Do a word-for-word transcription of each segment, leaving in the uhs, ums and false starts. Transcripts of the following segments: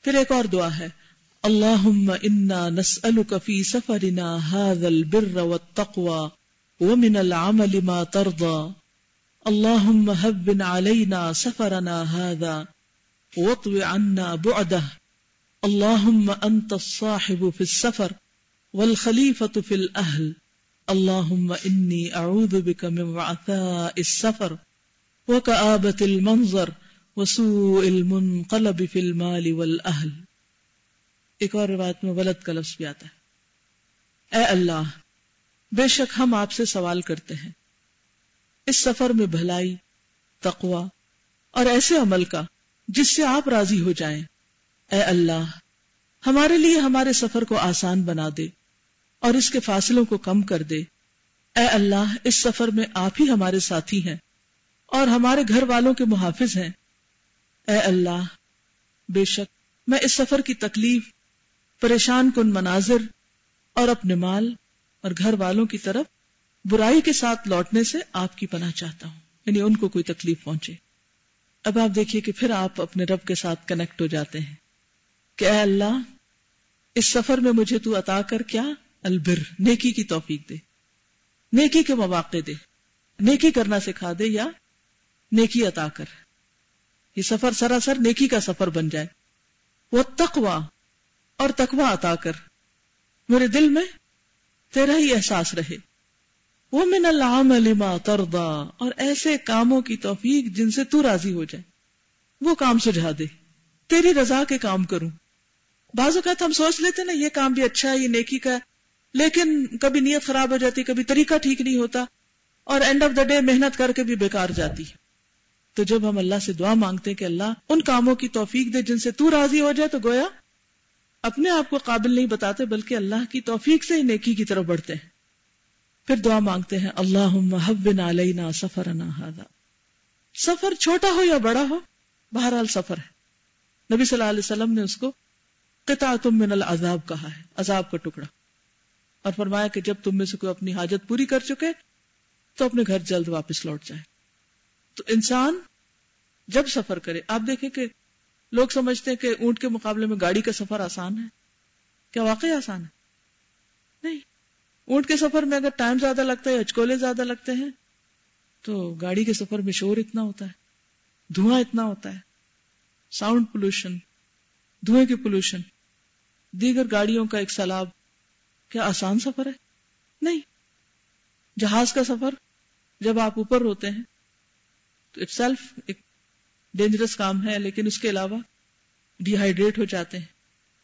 پھر ایک اور دعا ہے، اللہم انا نسألک فی سفرنا ھذا البر والتقوى ومن العمل ما ترضى اللہم ہون علینا سفرنا ھذا واطو عنا بعدہ اللہم انت الصاحب فی السفر والخلیفۃ فی الاہل اللہم انی اعوذ بک من وعثاء السفر وکآبۃ المنظر وسوء المنقلب فی المال والاہل۔ ایک اور روایت میں ولد کا لفظ بھی آتا ہے، اے اللہ بے شک ہم آپ سے سوال کرتے ہیں اس سفر میں بھلائی، تقوی اور ایسے عمل کا جس سے آپ راضی ہو جائیں۔ اے اللہ ہمارے لیے ہمارے سفر کو آسان بنا دے اور اس کے فاصلوں کو کم کر دے۔ اے اللہ اس سفر میں آپ ہی ہمارے ساتھی ہیں اور ہمارے گھر والوں کے محافظ ہیں۔ اے اللہ بے شک میں اس سفر کی تکلیف، پریشان کن مناظر اور اپنے مال اور گھر والوں کی طرف برائی کے ساتھ لوٹنے سے آپ کی پناہ چاہتا ہوں، یعنی ان کو کوئی تکلیف پہنچے۔ اب آپ دیکھیے کہ پھر آپ اپنے رب کے ساتھ کنیکٹ ہو جاتے ہیں کہ اے اللہ اس سفر میں مجھے تو عطا کر کیا؟ البر، نیکی کی توفیق دے، نیکی کے مواقع دے، نیکی کرنا سکھا دے یا نیکی عطا کر، یہ سفر سراسر نیکی کا سفر بن جائے۔ والتقوی، اور تقوی عطا کر، میرے دل میں تیرا ہی احساس رہے۔ ومن العمل ما ترضى، اور ایسے کاموں کی توفیق جن سے تو راضی ہو جائے، وہ کام سجھا دے، تیری رضا کے کام کروں۔ بعض اوقات ہم سوچ لیتے نا یہ کام بھی اچھا ہے، یہ نیکی کا ہے، لیکن کبھی نیت خراب ہو جاتی، کبھی طریقہ ٹھیک نہیں ہوتا، اور اینڈ آف دا ڈے محنت کر کے بھی بیکار جاتی ہے۔ تو جب ہم اللہ سے دعا مانگتے ہیں کہ اللہ ان کاموں کی توفیق دے جن سے تو راضی ہو جائے، تو گویا اپنے آپ کو قابل نہیں بتاتے بلکہ اللہ کی توفیق سے ہی نیکی کی طرف بڑھتے ہیں۔ پھر دعا مانگتے ہیں اللہم ہون علینا سفرنا ھذا، سفر چھوٹا ہو یا بڑا ہو بہرحال سفر ہے۔ نبی صلی اللہ علیہ وسلم نے اس کو قطعۃ من العذاب کہا ہے، عذاب کا ٹکڑا، اور فرمایا کہ جب تم میں سے کوئی اپنی حاجت پوری کر چکے تو اپنے گھر جلد واپس لوٹ جائے۔ تو انسان جب سفر کرے، آپ دیکھیں کہ لوگ سمجھتے ہیں کہ اونٹ کے مقابلے میں گاڑی کا سفر آسان ہے، کیا واقعی آسان ہے؟ نہیں، اونٹ کے سفر میں اگر ٹائم زیادہ لگتا ہے، ہچکولے زیادہ لگتے ہیں، تو گاڑی کے سفر میں شور اتنا ہوتا ہے، دھواں اتنا ہوتا ہے، ساؤنڈ پولوشن، دھوئیں کی پولوشن، دیگر گاڑیوں کا ایک سیلاب، کیا آسان سفر ہے؟ نہیں۔ جہاز کا سفر جب آپ اوپر ہوتے ہیں تو اٹ سیلف ایک ڈینجرس کام ہے، لیکن اس کے علاوہ ڈی ہائیڈریٹ ہو جاتے ہیں،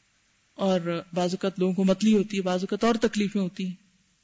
اور بعض اوقات لوگوں کو متلی ہوتی ہے، بعض اوقات اور تکلیفیں ہوتی ہیں،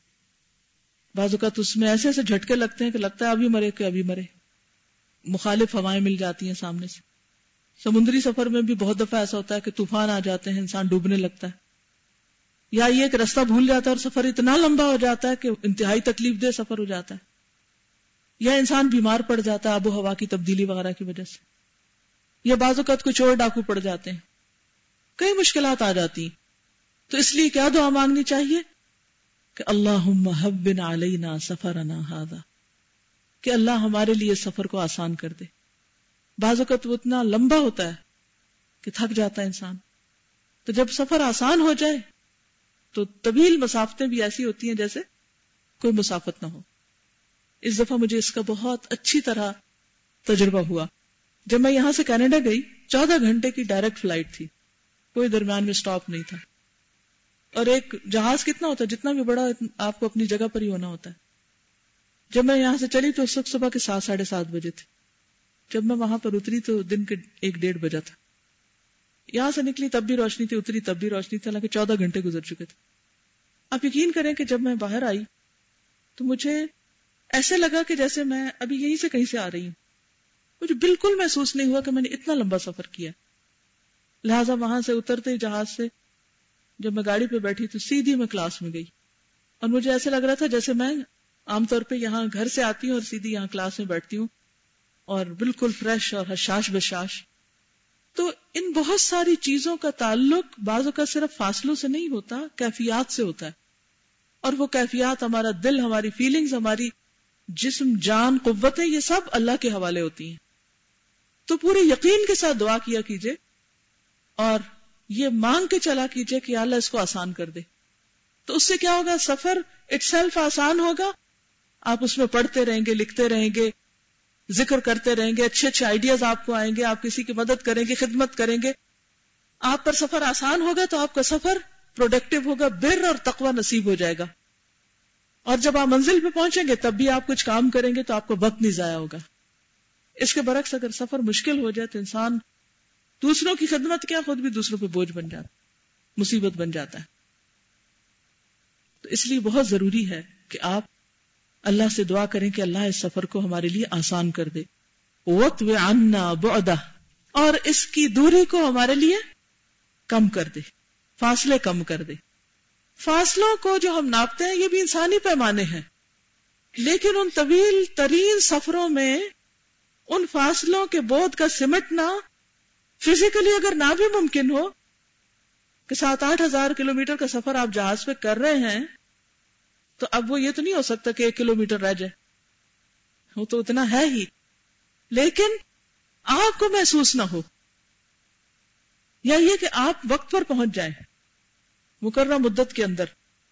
بعض اوقات اس میں ایسے ایسے جھٹکے لگتے ہیں کہ لگتا ہے ابھی مرے کہ ابھی مرے، مخالف ہوائیں مل جاتی ہیں سامنے سے۔ سمندری سفر میں بھی بہت دفعہ ایسا ہوتا ہے کہ طوفان آ جاتے ہیں، انسان ڈوبنے لگتا ہے، یا یہ کہ رستہ بھول جاتا ہے اور سفر اتنا لمبا ہو جاتا ہے کہ انتہائی تکلیف دہ سفر ہو جاتا ہے، یا انسان بیمار پڑ جاتا ہے آب و ہوا کی تبدیلی وغیرہ کی وجہ سے، یا بعض اوقات کوئی چور ڈاکو پڑ جاتے ہیں، کئی مشکلات آ جاتی ہیں۔ تو اس لیے کیا دعا مانگنی چاہیے کہ اللہم ہون علینا سفرنا ھذا، کہ اللہ ہمارے لیے سفر کو آسان کر دے۔ بعض اوقات وہ اتنا لمبا ہوتا ہے کہ تھک جاتا ہے انسان، تو جب سفر آسان ہو جائے تو طویل مسافتیں بھی ایسی ہوتی ہیں جیسے کوئی مسافت نہ ہو۔ اس دفعہ مجھے اس کا بہت اچھی طرح تجربہ ہوا۔ جب میں یہاں سے کینیڈا گئی، چودہ گھنٹے کی ڈائریکٹ فلائٹ تھی، کوئی درمیان میں سٹاپ نہیں تھا، اور ایک جہاز کتنا ہوتا ہے، جتنا بھی بڑا آپ کو اپنی جگہ پر ہی ہونا ہوتا ہے۔ جب میں یہاں سے چلی تو اس وقت صبح کے سات ساڑھے سات بجے تھے، جب میں وہاں پر اتری تو دن کے ایک ڈیڑھ بجا تھا۔ یہاں سے نکلی تب بھی روشنی تھی، اتری تب بھی روشنی تھی، حالانکہ چودہ گھنٹے گزر چکے تھے۔ آپ یقین کریں کہ جب میں باہر آئی تو مجھے ایسے لگا کہ جیسے میں ابھی یہیں سے کہیں سے آ رہی ہوں، مجھے بالکل محسوس نہیں ہوا کہ میں نے اتنا لمبا سفر کیا۔ لہٰذا وہاں سے اترتے ہی جہاز سے جب میں گاڑی پہ بیٹھی تو سیدھی میں کلاس میں گئی، اور مجھے ایسے لگ رہا تھا جیسے میں عام طور پہ یہاں گھر سے آتی ہوں اور سیدھی یہاں کلاس میں بیٹھتی ہوں، اور بالکل فریش اور حشاش بشاش۔ تو ان بہت ساری چیزوں کا تعلق بعض اوقات صرف فاصلوں سے نہیں ہوتا، کیفیات سے ہوتا ہے، اور وہ کیفیات ہمارا دل، ہماری فیلنگز، ہماری جسم، جان، قوتیں، یہ سب اللہ کے حوالے ہوتی ہیں۔ تو پورے یقین کے ساتھ دعا کیا کیجئے، اور یہ مانگ کے چلا کیجئے کہ اللہ اس کو آسان کر دے. تو اس سے کیا ہوگا؟ سفر اٹ سیلف آسان ہوگا. آپ اس میں پڑھتے رہیں گے، لکھتے رہیں گے، ذکر کرتے رہیں گے، اچھے اچھے آئیڈیاز آپ کو آئیں گے، آپ کسی کی مدد کریں گے، خدمت کریں گے. آپ پر سفر آسان ہوگا تو آپ کا سفر پروڈکٹیو ہوگا، بر اور تقوی نصیب ہو جائے گا. اور جب آپ منزل پہ پہنچیں گے تب بھی آپ کچھ کام کریں گے تو آپ کو وقت نہیں ضائع ہوگا. اس کے برعکس اگر سفر مشکل ہو جائے تو انسان دوسروں کی خدمت کیا خود بھی دوسروں پہ بوجھ بن جاتا، مصیبت بن جاتا ہے. تو اس لیے بہت ضروری ہے کہ آپ اللہ سے دعا کریں کہ اللہ اس سفر کو ہمارے لیے آسان کر دے. وَاطْوِ عَنَّا بُعْدَهُ، اور اس کی دوری کو ہمارے لیے کم کر دے، فاصلے کم کر دے. فاصلوں کو جو ہم ناپتے ہیں یہ بھی انسانی پیمانے ہیں، لیکن ان طویل ترین سفروں میں ان فاصلوں کے بودھ کا سمٹنا فزیکلی اگر نہ بھی ممکن ہو کہ سات آٹھ ہزار کلومیٹر کا سفر آپ جہاز پہ کر رہے ہیں تو اب وہ یہ تو نہیں ہو سکتا کہ ایک کلومیٹر رہ جائے، وہ تو اتنا ہے ہی، لیکن آپ کو محسوس نہ ہو، یا یہ کہ آپ وقت پر پہنچ جائیں مقررہ مدت کے اندر.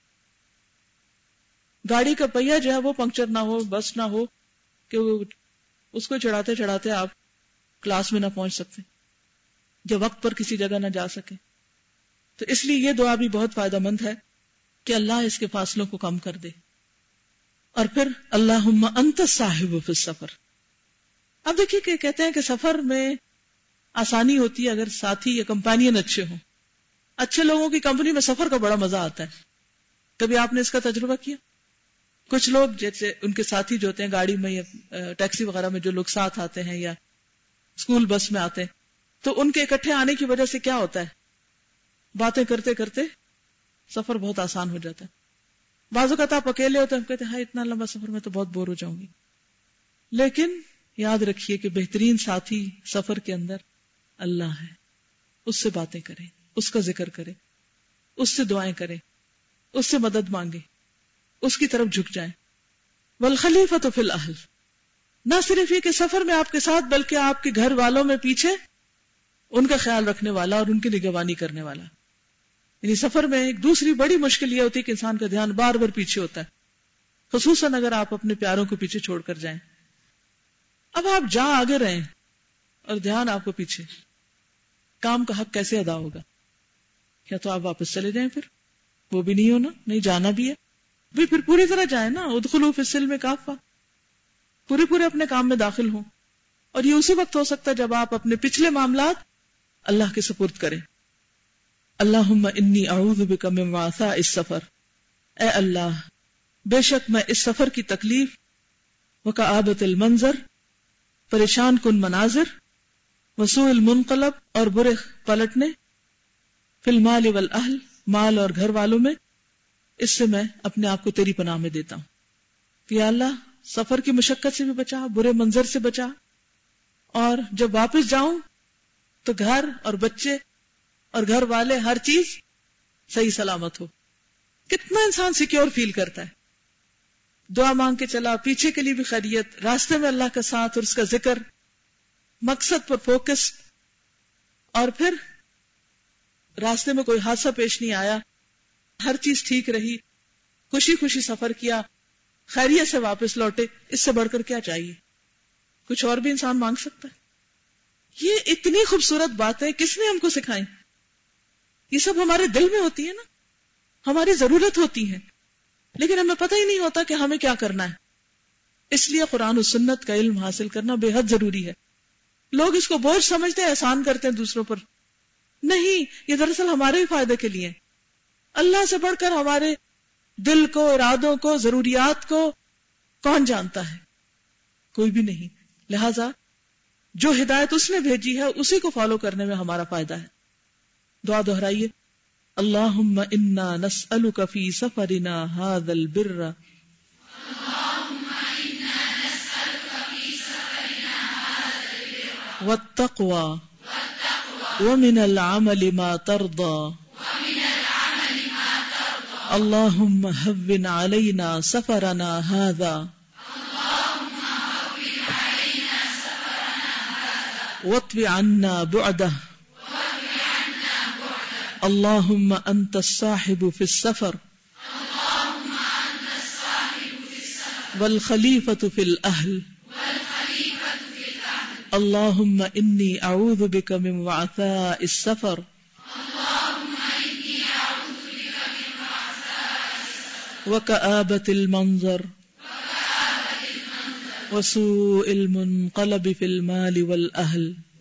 گاڑی کا پہیہ جو ہے وہ پنکچر نہ ہو، بس نہ ہو کہ وہ اس کو چڑھاتے چڑھاتے آپ کلاس میں نہ پہنچ سکتے یا وقت پر کسی جگہ نہ جا سکے. تو اس لیے یہ دعا بھی بہت فائدہ مند ہے کہ اللہ اس کے فاصلوں کو کم کر دے. اور پھر اللہم انت الصاحب فی السفر. اب دیکھیے کہ کہتے ہیں کہ سفر میں آسانی ہوتی ہے اگر ساتھی یا کمپینین اچھے ہوں. اچھے لوگوں کی کمپنی میں سفر کا بڑا مزہ آتا ہے. کبھی آپ نے اس کا تجربہ کیا؟ کچھ لوگ جیسے ان کے ساتھی جو ہوتے ہیں گاڑی میں یا ٹیکسی وغیرہ میں جو لوگ ساتھ آتے ہیں یا اسکول بس میں آتے ہیں تو ان کے اکٹھے آنے کی وجہ سے کیا ہوتا ہے، باتیں کرتے کرتے سفر بہت آسان ہو جاتا ہے. بعض اوقات آپ اکیلے ہوتے ہیں، ہم کہتے ہیں ہاں اتنا لمبا سفر میں تو بہت بور ہو جاؤں گی. لیکن یاد رکھیے کہ بہترین ساتھی سفر کے اندر اللہ ہے. اس سے باتیں کریں، اس کا ذکر کریں، اس سے دعائیں کریں، اس سے مدد مانگیں، اس کی طرف جھک جائیں. والخلیفۃ فی الاہل، نہ صرف یہ کہ سفر میں آپ کے ساتھ بلکہ آپ کے گھر والوں میں پیچھے ان کا خیال رکھنے والا اور ان کی نگہبانی کرنے والا. یعنی سفر میں ایک دوسری بڑی مشکل یہ ہوتی ہے کہ انسان کا دھیان بار بار پیچھے ہوتا ہے، خصوصاً اگر آپ اپنے پیاروں کو پیچھے چھوڑ کر جائیں. اب آپ جا آگے رہیں اور دھیان آپ کو پیچھے، کام کا حق کیسے ادا ہوگا؟ کیا تو آپ واپس چلے جائیں؟ پھر وہ بھی نہیں ہونا، نہیں جانا بھی ہے بھی، پھر پوری طرح جائیں نا. ادخلوا فی السلم کافہ، پورے پورے اپنے کام میں داخل ہوں. اور یہ اسی وقت ہو سکتا ہے جب آپ اپنے پچھلے معاملات اللہ کے سپرد کریں. اللہم انی اعوذ بک من وعثاء السفر، اے اللہ بے شک میں اس سفر کی تکلیف، وکآبۃ المنظر پریشان کن مناظر، وسوء المنقلب اور برے پلٹنے، فی المال والاہل مال اور گھر والوں میں، اس سے میں اپنے آپ کو تیری پناہ میں دیتا ہوں. یا اللہ سفر کی مشقت سے بھی بچا، برے منظر سے بچا، اور جب واپس جاؤں تو گھر اور بچے اور گھر والے ہر چیز صحیح سلامت ہو. کتنا انسان سیکیور فیل کرتا ہے. دعا مانگ کے چلا، پیچھے کے لیے بھی خیریت، راستے میں اللہ کا ساتھ اور اس کا ذکر، مقصد پر فوکس، اور پھر راستے میں کوئی حادثہ پیش نہیں آیا، ہر چیز ٹھیک رہی، خوشی خوشی سفر کیا، خیریت سے واپس لوٹے. اس سے بڑھ کر کیا چاہیے؟ کچھ اور بھی انسان مانگ سکتا ہے؟ یہ اتنی خوبصورت باتیں کس نے ہم کو سکھائیں؟ یہ سب ہمارے دل میں ہوتی ہے نا، ہماری ضرورت ہوتی ہے، لیکن ہمیں پتہ ہی نہیں ہوتا کہ ہمیں کیا کرنا ہے. اس لیے قرآن و سنت کا علم حاصل کرنا بے حد ضروری ہے. لوگ اس کو بوجھ سمجھتے ہیں، احسان کرتے ہیں دوسروں پر. نہیں، یہ دراصل ہمارے ہی فائدے کے لیے. اللہ سے بڑھ کر ہمارے دل کو، ارادوں کو، ضروریات کو کون جانتا ہے؟ کوئی بھی نہیں. لہذا جو ہدایت اس نے بھیجی ہے اسی کو فالو کرنے میں ہمارا فائدہ ہے. دعا دہرائیے، اللہم انا نسألک فی سفرنا ھذا البر والتقوى ومن العمل ما ترضى اللہم ہون علینا سفرنا ھذا واطوِ عنا بعدہ اللهم أنت الصاحب في السفر والخليفة في الأهل اللهم إني أعوذ بك من وعثاء السفر وكآبة المنظر وسوء المنقلب في المال والأهل